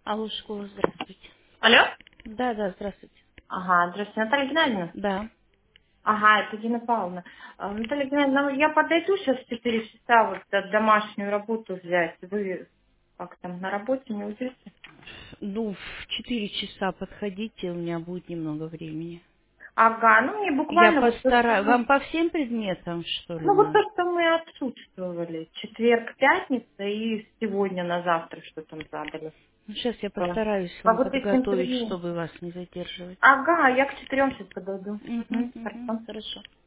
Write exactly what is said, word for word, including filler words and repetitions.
Алло, школа, здравствуйте. Алло? Да, да, здравствуйте. Ага, здравствуйте, Наталья Геннадьевна. Да. Ага, это Дина Павловна. А, Наталья Геннадьевна, ну, я подойду сейчас в четыре часа вот э, домашнюю работу взять. Вы как там, на работе не уйдете? Ну, в четыре часа подходите, у меня будет немного времени. Ага, ну мне Я буквально вот то, что постараюсь. мы, Вам по всем предметам, что ли, ну вот то, надо? что мы отсутствовали. Четверг, пятница и сегодня на завтра что там задали. Ну, сейчас я Э, постараюсь По вам вот этим подготовить, предметам. чтобы вас не задерживать. Ага, я к четырем сейчас подойду. Угу, Угу, угу, хорошо. хорошо.